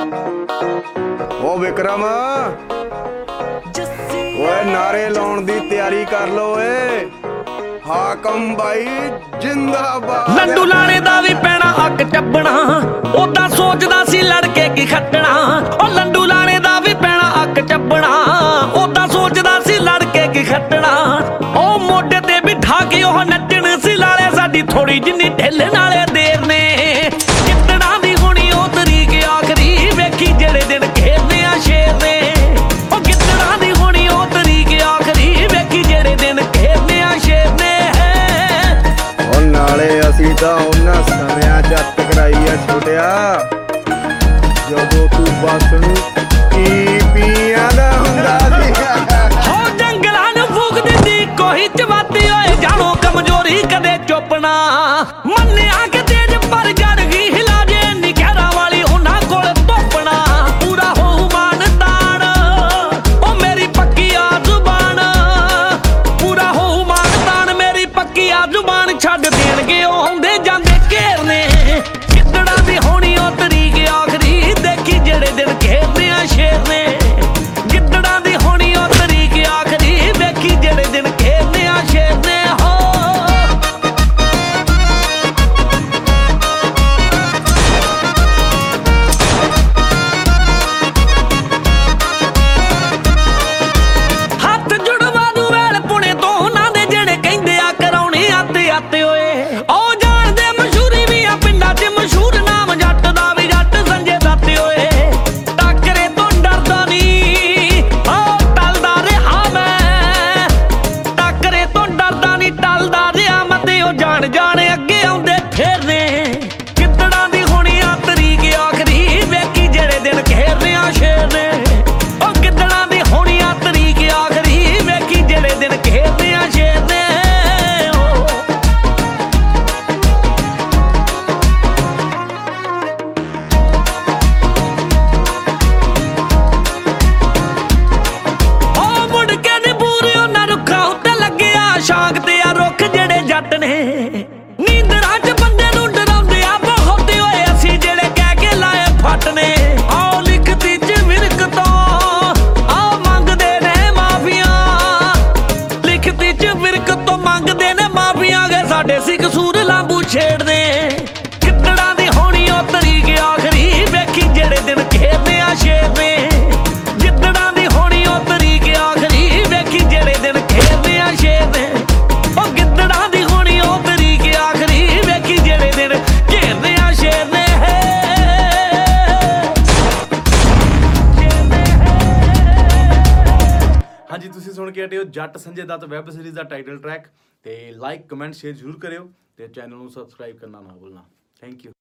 ओ विक्रम ओए नारे लाउण दी तैयारी कर लो ए हाकम भाई जिंदाबाद। लड्डू लाने दा भी पैना अग टप्पना ओदा सोचदा सी लड़के की खट्टना। ओ लड्डू लाने दा भी पैना अग टप्पना ओदा सोचदा सी लड़के की खट्टना। ओ मोढे ते बिठा के ओह नੱਚਣ सी लाले साडी थोड़ी जिन्नी ढिल नाले देर ने। कितना दी होनी ओ तरीक आखरी वेखी जेड़े दिन खेलने आ शेर ने। ओ कितना दी होनी ओ तरीक आखरी वेखी जेड़े दिन खेलने आ शेर ने। ओ नाले असीं तां उन्हां समयां च टकराई आ छुटिया ਜਦੋਂ ਤੂੰ ਬੱਸ ਨੂੰ ਪੀਪੀਆਂ ਦਾ ਹੁੰਦਾ ਸੀ। ਹੋ ਜੰਗਲਾਂ ਨੂੰ ਫੂਕ ਦਿੰਦੀ ਕੋਈ ਚਵਾਤੀ ਓਏ ਜਾਣੋ ਕਮਜ਼ੋਰੀ ਕਦੇ ਚੁੱਪ ਨਾ। ਮੰਨਿਆ ਕਿ ਤੇਜ ਪਰ ਜੜ ਗਈ ਹਿਲਾ ਜੇ ਨੀ ਖਹਿਰਾਂ ਵਾਲੀ ਉਹਨਾਂ ਕੋਲ ਧੋਪਣਾ। ਪੂਰਾ ਹੋਊ ਮਾਨ ਤਾਣ ਓ ਮੇਰੀ ਪੱਕੀ ਆ ਜ਼ੁਬਾਨ। ਪੂਰਾ ਹੋਊ ਮਾਨ ਤਾਣ ਮੇਰੀ ਪੱਕੀ ਆ ਜ਼ੁਬਾਨ। ਛੱਡ ਦੇਣਗੇ ਉਹ ਆਉਂਦੇ ਜਾਂਦੇ ਘੇਰਨੇ। ਕਿੱਦੜਾਂ ਦੀ ਹੋਣੀ ਉਹ ਤਰੀਕ ਆਖਰੀ ਦੇਖੀ ਜਿਹੜੇ ਦਿਨ ਘੇਰਦੇ ਆ ਸ਼ੇਰ ਨੇ। ਗਿੱਦੜਾਂ ਦੀ ਹੋਣੀ ਉਹ ਤਰੀਕ ਆਖਰੀ ਵੇਖੀ ਜਿਹੜੇ ਦਿਨ ਘੇਰਦੇ ਆ ਸ਼ੇਰ ਨੇ। ਹੋ ਹੱਥ ਜੁੜਵਾ ਦੂ ਵੇਲ ਪੁਣੇ ਤੋਂ ਉਹਨਾਂ ਦੇ ਜਿਹੜੇ ਕਹਿੰਦੇ ਆ ਕਰਾਉਣੇ ਆਤੇ ਆਤੇ ਓਏ। ਉਹ ਜਾਣਦੇ ਮਸ਼ਹੂਰੀ ਵੀ ਆ ਪਿੰਡਾਂ 'ਚ ਮਸ਼ਹੂਰ ਨਾਮ ਜੱਟ ਦਾ ਵੀ ਜੱਟ ਸੰਜੇ ਦੱਤ ਓਏ। ਟੱਕਰੇ ਤੋਂ ਡਰਦਾ ਨਹੀਂ ਉਹ ਟਲਦਾ ਰਿਹਾ ਮੈਂ। ਟੱਕਰੇ ਤੋਂ ਡਰਦਾ ਨਹੀਂ ਟਲਦਾ ਰਿਹਾ ਮੈਂ ਤੇ ਉਹ ਜਾਣ ਜਾਣ ਅੱਗੇ ਆਉਂਦੇ ਫੇਰਨੇ। ਕਿੱਦੜਾਂ ਦੀ ਹੋਣੀ ਆ ਤਰੀਕ ਆਖਰੀ ਵੇਖੀ ਜਿਹੜੇ ਦਿਨ ਘੇਰਨੇ ਆ ਸ਼ੇਰ ਨੇ। ਉਹ ਕਿੱਦੜਾਂ ਦੀ ਹੋਣੀ ਆ ਤਰੀਕ ਆਖਰੀ ਵੇਖੀ ਜਿਹੜੇ ਦਿਨ ਘੇਰਨੇ ਆ ਸ਼ੇਰ ਨੇ। ਉਹ ਮੁੜ ਕੇ ਨੀ ਪੂਰੇ ਉਹਨਾਂ ਰੁੱਖਾਂ ਉੱਤੇ ਲੱਗਿਆ ਸ਼ਾਂਖ ਤੇ ਆ ਰੁੱਖ ਜਿਹੜੇ ਜੱਟ ਨੇ। ਨੀਂਦਰਾਂ 'ਚ ਬੰਦੇ ਨੂੰ ਡਰਾਉਂਦੇ ਆ ਬਹੁਤ ਓਏ ਅਸੀਂ ਜਿਹੜੇ ਕਹਿ ਕੇ ਲਾਏ ਫੱਟ ਨੇ। ਆਓ ਲਿਖਤੀ 'ਚ ਵਿਰਕ ਤੋਂ ਆਓ ਮੰਗਦੇ ਨੇ ਮਾਫੀਆਂ। ਲਿਖਤੀ 'ਚ ਵਿਰਕ ਤੋਂ ਮੰਗਦੇ ਨੇ ਮਾਫੀਆਂ ਗੇ ਸਾਡੇ ਸੀ ਕਸੂਰ ਲਾਂਬੂ ਛੇੜਦੇ। ਕਿੱਦੜਾਂ ਦੀ ਹੋਣੀ ਉਹ ਤਰੀਕ ਆਖਰੀ ਵੇਖੀ ਜਿਹੜੇ ਦਿਨ ਘੇਰਦੇ ਆ ਸ਼ੇਰ ਨੇ। ਗਿੱਦੜਾਂ ਦੀ ਹੋਣੀ ਉਹ ਤਰੀਕ ਆਖਰੀ ਵੇਖੀ ਜਿਹੜੇ ਦਿਨ ਘੇਰਦੇ ਆ ਸ਼ੇਰ ਨੇ। ਉਹ ਗਿੱਦੜਾਂ ਦੀ ਹੋਣੀ ਉਹ ਤਰੀਕ ਆਖਰੀ ਵੇਖੀ ਜਿਹੜੇ ਦਿਨ ਘੇਰਦੇ ਆ ਸ਼ੇਰ ਨੇ। ਹਾਂਜੀ ਤੁਸੀਂ ਸੁਣ ਕੇ ਹਟੇ ਹੋ ਜੱਟ ਸੰਜੇ ਦੱਤ ਵੈਬ ਸੀਰੀਜ਼ ਦਾ ਟਾਈਟਲ ਟਰੈਕ ਤੇ ਲਾਈਕ ਕਮੈਂਟ ਸ਼ੇਅਰ ਜ਼ਰੂਰ ਕਰਿਓ ਤੇ ਚੈਨਲ ਨੂੰ ਸਬਸਕ੍ਰਾਈਬ ਕਰਨਾ ਨਾ ਭੁੱਲਣਾ। Thank you.